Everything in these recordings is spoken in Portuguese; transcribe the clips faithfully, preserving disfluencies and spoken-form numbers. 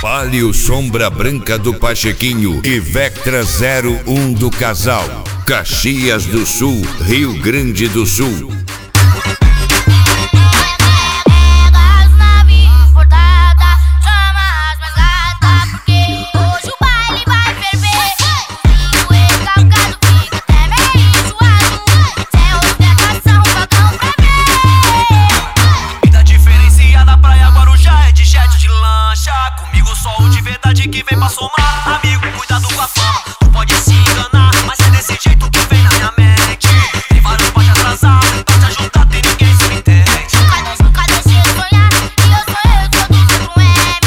Palio Sombra Branca do Pachequinho e Vectra zero um do Casal. Caxias do Sul, Rio Grande do Sul. Comigo só o de verdade que vem pra somar. Amigo, cuidado com a fama, tu pode se enganar, mas é desse jeito que vem na minha mente. Tem vários pra te atrasar, pra te ajudar, tem ninguém se me entende. Nunca, nunca deixei de sonhar, e eu sou eu, sou do tipo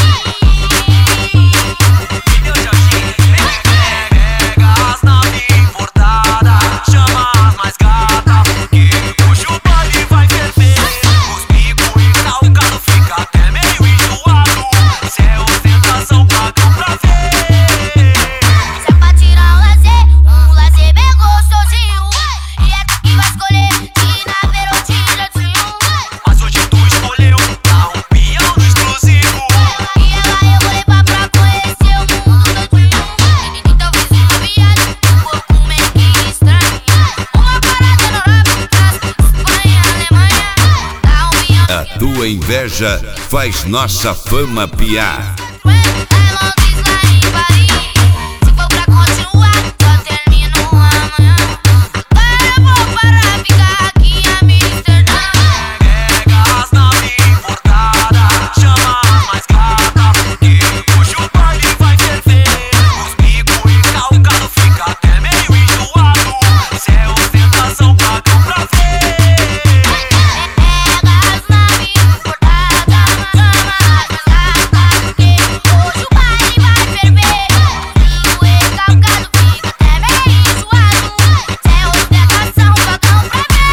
M. Meu Jorginho, pega as naves importadas, chama as mais gatas, porque hoje o baile vai ferver. Os bicos e calcado fica até meio enjoado. Se é ostentação, pagam pra ver. Se é pra tirar um lazer, um lazer bem gostosinho. E é tu que vai escolher, que na Verotina já tinha um. Mas hoje tu escolheu dar um peão no exclusivo. E ela eu vou levar pra conhecer o mundo todinho. Então fiz uma viagem, um pouco meio que estranha. Uma parada na Europa, Espanha, Alemanha. Dá um peão. A tua inveja faz nossa fama piar. Se for pra continuar, só termino amanhã. Agora eu vou parar, ficar aqui em Amsterdã. Pega as naves importadas, chama as mais gatas, porque hoje o baile vai ferver. Os bicos e calcado fica até meio enjoado. Se é ostentação, pagam pra ver. Pega as naves importadas, chama as mais gatas, porque hoje o baile vai ferver. O vinho e calcado fica até meio enjoado. Se é ostentação, pagam pra ver.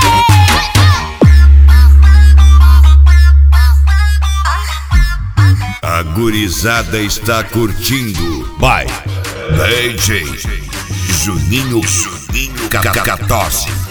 A gurizada está curtindo. By D J Juninho Juninho Cacatosse.